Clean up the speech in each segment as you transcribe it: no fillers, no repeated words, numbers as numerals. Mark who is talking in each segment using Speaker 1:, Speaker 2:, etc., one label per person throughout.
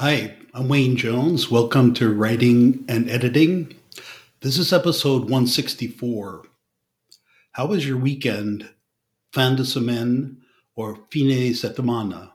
Speaker 1: Hi, I'm Wayne Jones. Welcome to Writing and Editing. This is episode 164. How was your weekend? Fin de semaine or fine settimana?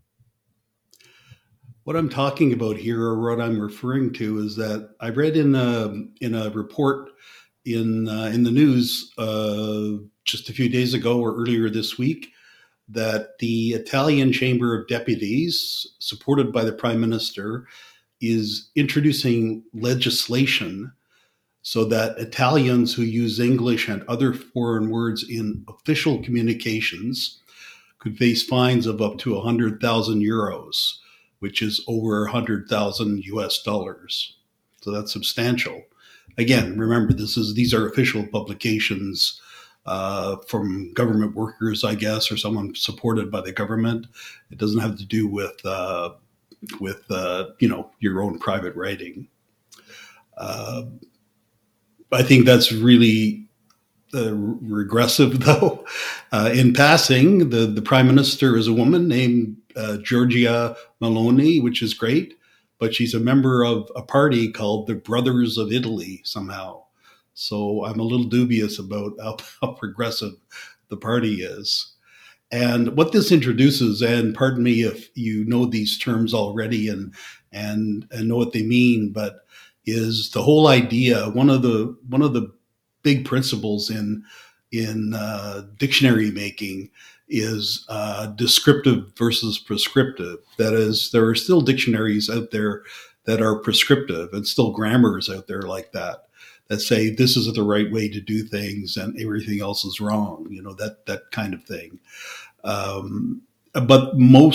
Speaker 1: What I'm talking about here, or what I'm referring to, is that I read in a report in the news just a few days ago or earlier this week that the Italian Chamber of Deputies, supported by the Prime Minister, is introducing legislation so that Italians who use English and other foreign words in official communications could face fines of up to 100,000 euros, which is over 100,000 US dollars. So that's substantial. Again, remember, these are official publications from government workers, I guess, or someone supported by the government. It doesn't have to do with your own private writing. Uh, I think that's really regressive, though. In passing, the prime minister is a woman named Giorgia Meloni, which is great, but she's a member of a party called the Brothers of Italy somehow. So I'm a little dubious about how progressive the party is. And what this introduces, and pardon me if you know these terms already and know what they mean, but is the whole idea. One of the big principles in dictionary making is descriptive versus prescriptive. That is, there are still dictionaries out there that are prescriptive, and still grammars out there like that say this is the right way to do things and everything else is wrong. That kind of thing. But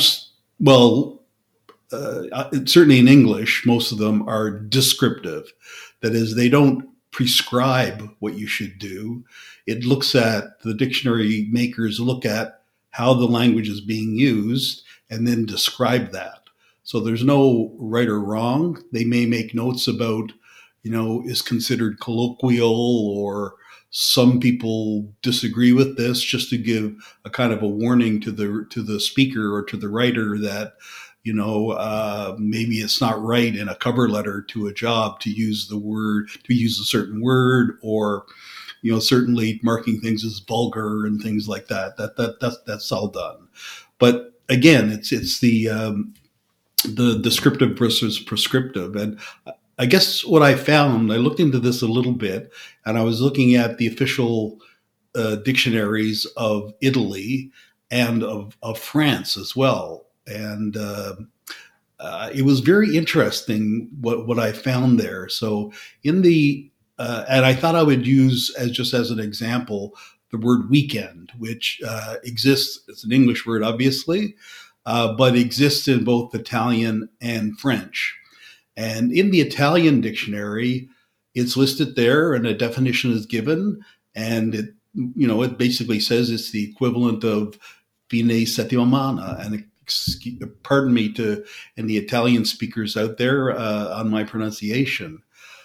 Speaker 1: certainly in English, most of them are descriptive. That is, they don't prescribe what you should do. The dictionary makers look at how the language is being used and then describe that. So there's no right or wrong. They may make notes about, is considered colloquial, or some people disagree with this, just to give a kind of a warning to the speaker or to the writer that maybe it's not right in a cover letter to a job to use a certain word, or certainly marking things as vulgar and things like that. That's all done. But again, it's the descriptive versus prescriptive. And I guess what I found, I looked into this a little bit, and I was looking at the official dictionaries of Italy and of France as well. And it was very interesting what I found there. So and I thought I would use as an example the word weekend, which exists. It's an English word, obviously, but exists in both Italian and French. And in the Italian dictionary, it's listed there, and a definition is given, and it basically says it's the equivalent of fine settimana. And pardon me to any Italian speakers out there on my pronunciation.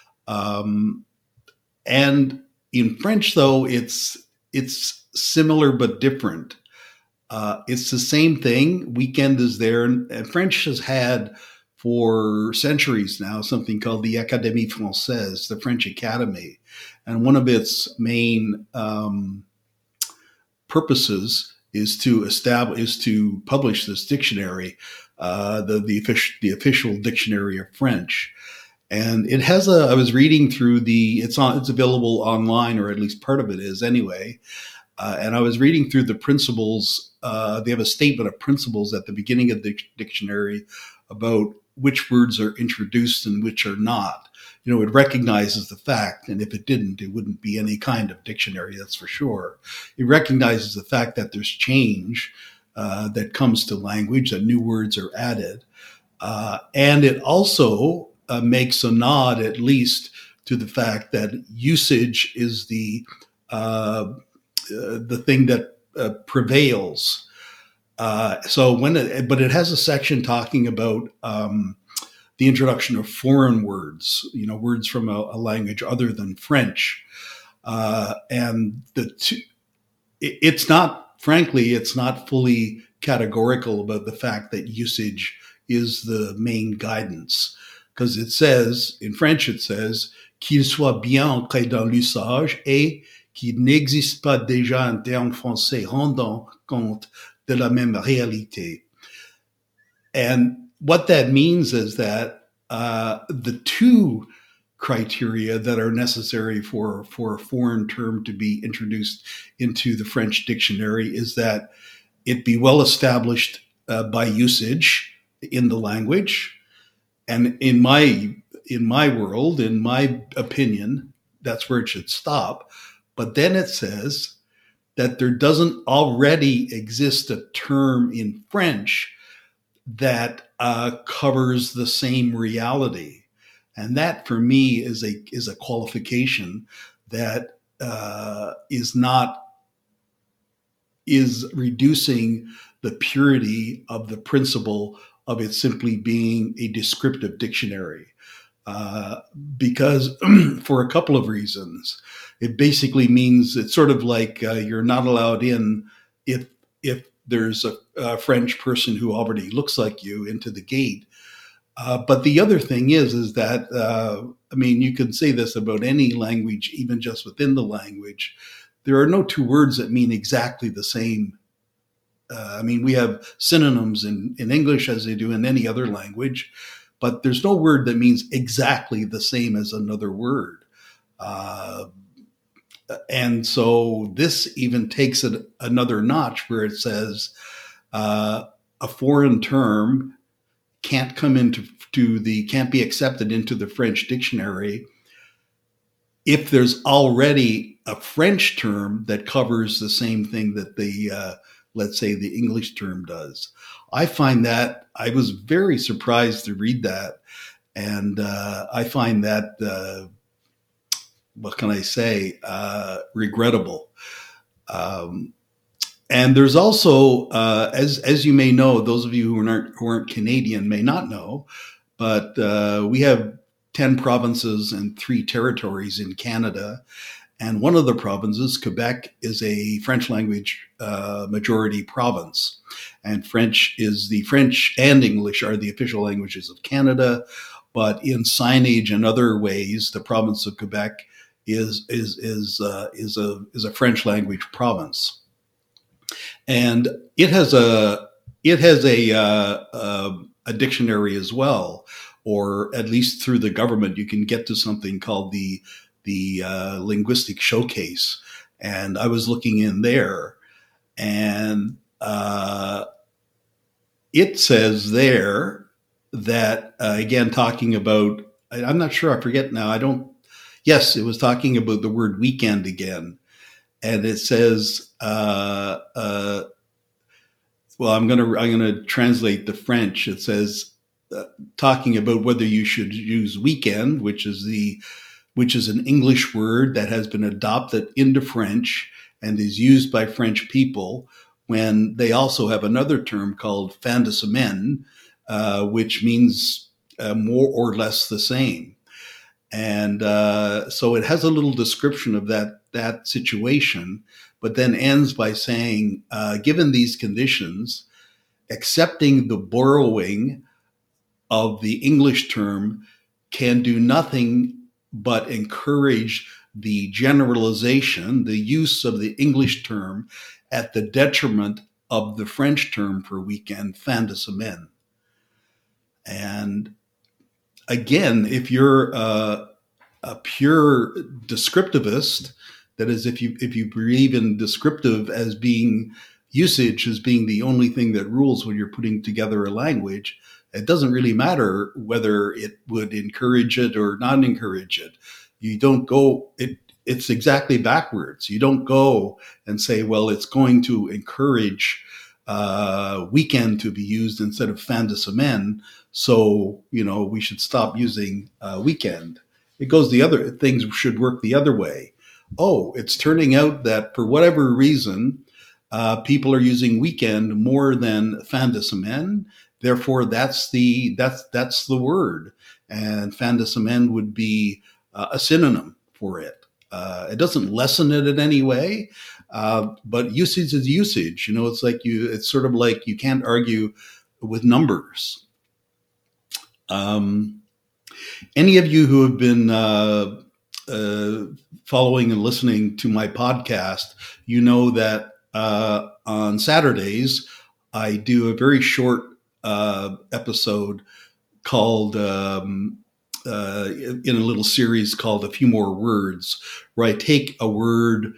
Speaker 1: And in French, though, it's similar but different. It's the same thing. Weekend is there, and French has had for centuries now something called the Académie Française, the French Academy, and one of its main purposes is to publish this dictionary, the official dictionary of French. And it has I was reading through it's available online, or at least part of it is anyway. And I was reading through the principles. They have a statement of principles at the beginning of the dictionary about which words are introduced and which are not. It recognizes the fact, and if it didn't, it wouldn't be any kind of dictionary, that's for sure. It recognizes the fact that there's change that comes to language, that new words are added. And it also makes a nod, at least, to the fact that usage is the thing that prevails. But it has a section talking about the introduction of foreign words, words from a language other than French, and it's not fully categorical about the fact that usage is the main guidance. Because it says, in French, it says, qu'il soit bien ancré dans l'usage et qu'il n'existe pas déjà un terme français rendant compte de la même réalité. And what that means is that the two criteria that are necessary for a foreign term to be introduced into the French dictionary is that it be well established by usage in the language. And in my world, in my opinion, that's where it should stop. But then it says that there doesn't already exist a term in French that covers the same reality. And that, for me, is a qualification that is reducing the purity of the principle of it simply being a descriptive dictionary. Because for a couple of reasons, it basically means it's sort of like you're not allowed in if there's a French person who already looks like you into the gate. But the other thing is that, I mean, you can say this about any language, even just within the language. There are no two words that mean exactly the same. I mean, we have synonyms in English as they do in any other language, but there's no word that means exactly the same as another word. And so this even takes it another notch where it says a foreign term can't come can't be accepted into the French dictionary if there's already a French term that covers the same thing that let's say the English term does. I find that I was very surprised to read that. And I find that, what can I say, regrettable. And there's also, as you may know, those of you who aren't Canadian may not know, but we have 10 provinces and 3 territories in Canada. And one of the provinces, Quebec, is a French language majority province. And French and English are the official languages of Canada. But in signage and other ways, the province of Quebec is a French language province. And it has a dictionary as well, or at least through the government, you can get to something called the Linguistic Showcase. And I was looking in there, and it says there that, again, talking about, I'm not sure, I forget now, yes, it was talking about the word weekend again. And it says, well, I'm going to translate the French. It says, talking about whether you should use weekend, which is an English word that has been adopted into French and is used by French people, when they also have another term called fin de semaine, which means more or less the same. And so it has a little description of that situation, but then ends by saying, given these conditions, accepting the borrowing of the English term can do nothing but encourage the generalization, the use of the English term at the detriment of the French term for weekend, fin de semaine. And again, if you're a pure descriptivist, that is, if you believe in descriptive as being usage as being the only thing that rules when you're putting together a language, it doesn't really matter whether it would encourage it or not encourage it. You don't go, it's exactly backwards. You don't go and say, well, it's going to encourage weekend to be used instead of fin de semaine, so, we should stop using weekend. It goes things should work the other way. Oh, it's turning out that for whatever reason, people are using weekend more than fin de semaine. Therefore, that's the word, and fin de semaine would be a synonym for it. It doesn't lessen it in any way, but usage is usage. It's sort of like you can't argue with numbers. Um, any of you who have been following and listening to my podcast, you know that on Saturdays I do a very short episode called in a little series called A Few More Words, where I take a word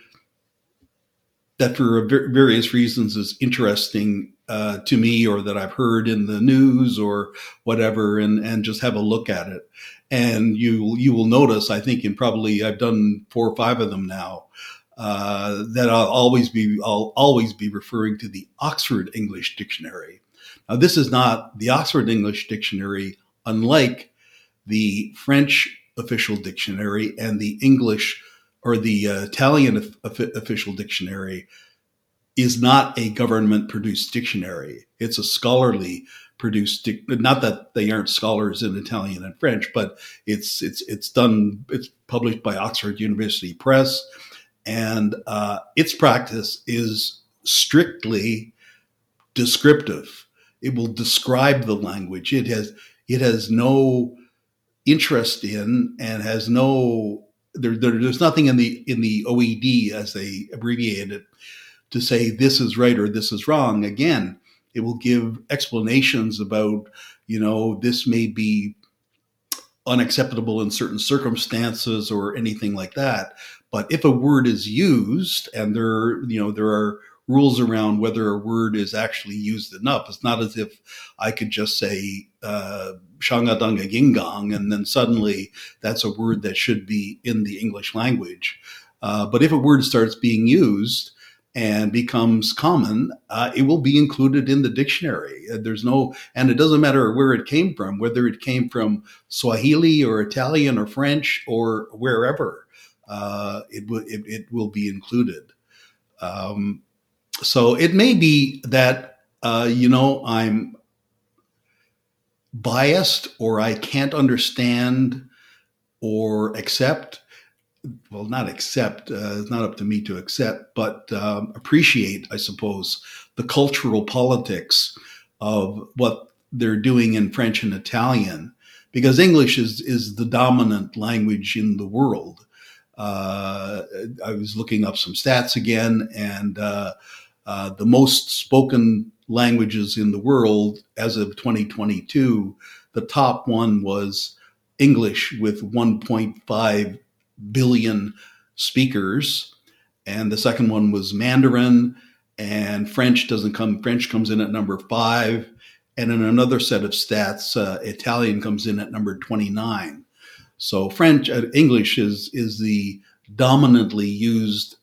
Speaker 1: that for various reasons is interesting to me, or that I've heard in the news or whatever, and just have a look at it. And you will notice, I think I've done 4 or 5 of them now, that I'll always be referring to the Oxford English Dictionary. Now, this is not the Oxford English Dictionary, unlike the French official dictionary and the English or the Italian official dictionary is not a government produced dictionary. It's a scholarly produced, not that they aren't scholars in Italian and French, but it's published by Oxford University Press, and its practice is strictly descriptive. It will describe the language. It has no interest in, and has no there's nothing in the OED, as they abbreviate it, to say this is right or this is wrong. Again, it will give explanations about, this may be unacceptable in certain circumstances or anything like that. But if a word is used, and there are rules around whether a word is actually used enough, it's not as if I could just say shanga dunga gingong, and then suddenly that's a word that should be in the English language. But if a word starts being used and becomes common, it will be included in the dictionary. And it doesn't matter where it came from, whether it came from Swahili or Italian or French or wherever, it will be included. So it may be that, I'm biased, or I can't understand or accept. Well, not accept, it's not up to me to accept, but appreciate, I suppose, the cultural politics of what they're doing in French and Italian, because English is the dominant language in the world. I was looking up some stats again, and the most spoken languages in the world as of 2022, the top one was English with 1.5 billion speakers, and the second one was Mandarin, and French comes in at number 5, and in another set of stats, Italian comes in at number 29. So English is the dominantly used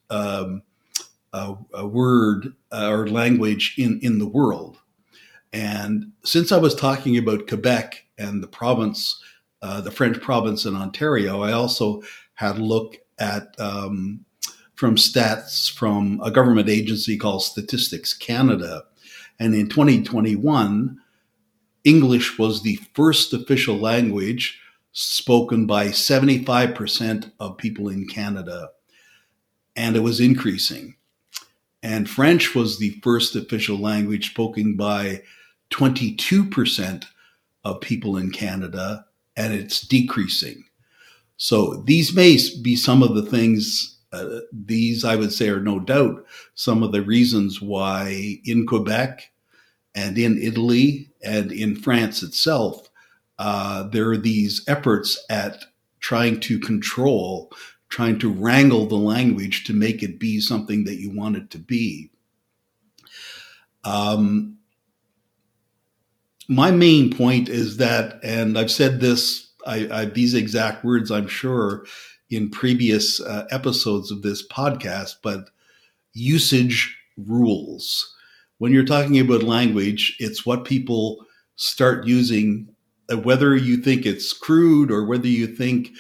Speaker 1: a word or language in the world. And since I was talking about Quebec and the province, the French province in Ontario, I also had a look at from stats from a government agency called Statistics Canada. And in 2021, English was the first official language spoken by 75% of people in Canada, and it was increasing. And French was the first official language spoken by 22% of people in Canada, and it's decreasing. So these may be some of the things, these I would say are no doubt some of the reasons why in Quebec and in Italy and in France itself, there are these efforts at trying to wrangle the language to make it be something that you want it to be. My main point is that, and I've said this, these exact words, I'm sure, in previous episodes of this podcast, but usage rules. When you're talking about language, it's what people start using, whether you think it's crude or whether you think,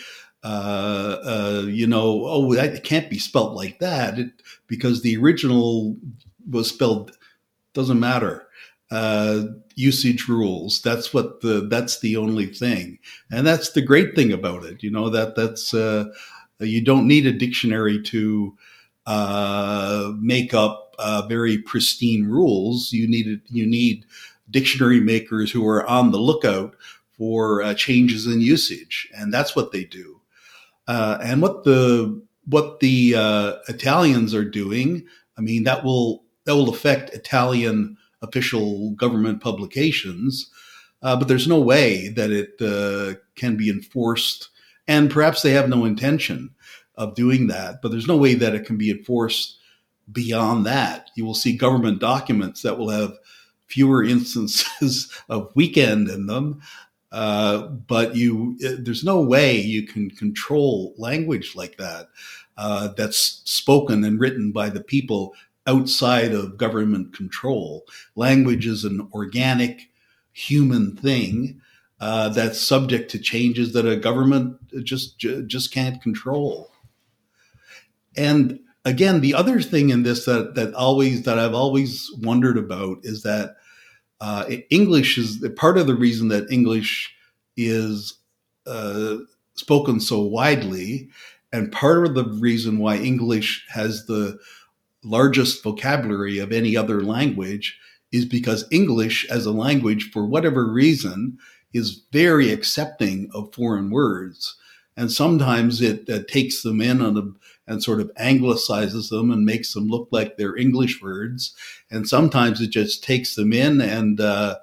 Speaker 1: that can't be spelt like that, because the original was spelled, doesn't matter. Usage rules. That's the only thing. And that's the great thing about it. That's you don't need a dictionary to make up very pristine rules. You need dictionary makers who are on the lookout for changes in usage, and that's what they do. And what the Italians are doing, I mean, that will affect Italian official government publications, but there's no way that it can be enforced. And perhaps they have no intention of doing that, but there's no way that it can be enforced beyond that. You will see government documents that will have fewer instances of weekend in them, but there's no way you can control language like that that's spoken and written by the people outside of government control. Language is an organic human thing that's subject to changes that a government just can't control. And again, the other thing in this that I've always wondered about is that English is part of the reason that English is spoken so widely, and part of the reason why English has the largest vocabulary of any other language is because English as a language, for whatever reason, is very accepting of foreign words. And sometimes it takes them in and sort of anglicizes them and makes them look like they're English words. And sometimes it just takes them in and,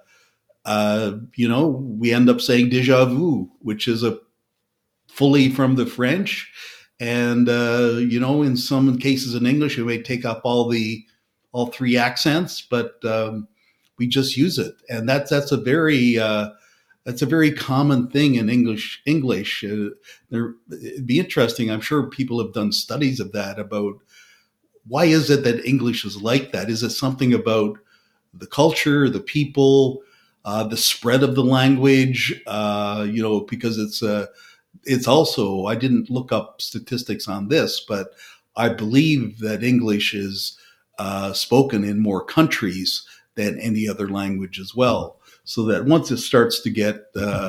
Speaker 1: we end up saying déjà vu, which is fully from the French. And, in some cases in English, we may take up all three accents, but we just use it. And that's a very common thing in English. It'd be interesting. I'm sure people have done studies of that, about why is it that English is like that? Is it something about the culture, the people, the spread of the language? Because it's also, I didn't look up statistics on this, but I believe that English is spoken in more countries than any other language as well. So that once it starts to get,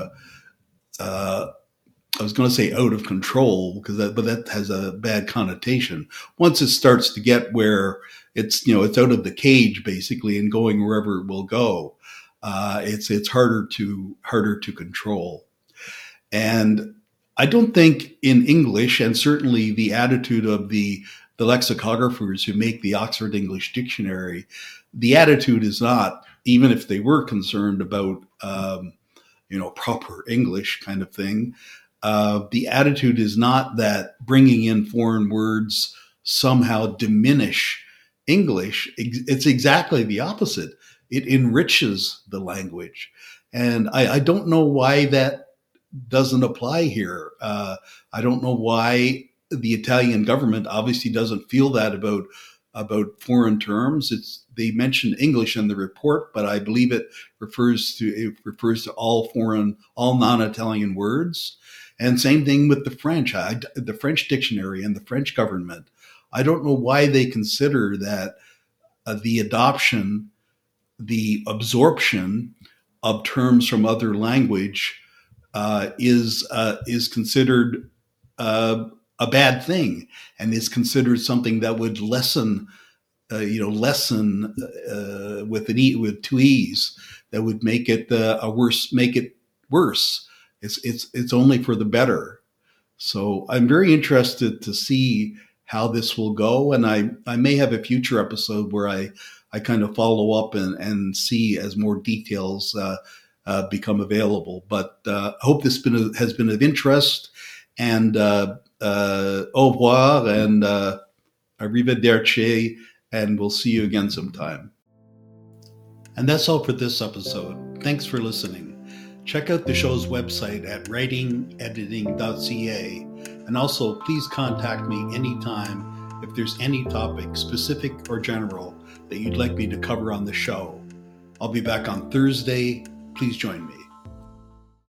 Speaker 1: I was going to say out of control, but that has a bad connotation. Once it starts to get where it's out of the cage basically and going wherever it will go, it's harder to control. And I don't think in English, and certainly the attitude of the lexicographers who make the Oxford English Dictionary, the attitude is not, even if they were concerned about, proper English kind of thing, the attitude is not that bringing in foreign words somehow diminish English. It's exactly the opposite. It enriches the language. And I don't know why that doesn't apply here. I don't know why the Italian government obviously doesn't feel that about foreign terms. They mention English in the report, but I believe it refers to all non-Italian words. And same thing with the French. The French dictionary and the French government, I don't know why they consider that the absorption of terms from other language is considered a bad thing, and is considered something that would lessen with two E's, that would make it worse. It's only for the better. So I'm very interested to see how this will go, and I may have a future episode where I kind of follow up and see as more details become available. But I hope this has been of interest, and au revoir and arrivederci, and we'll see you again sometime. And that's all for this episode. Thanks for listening. Check out the show's website at writingediting.ca, and also please contact me anytime if there's any topic, specific or general, that you'd like me to cover on the show. I'll be back on Thursday. Please join me.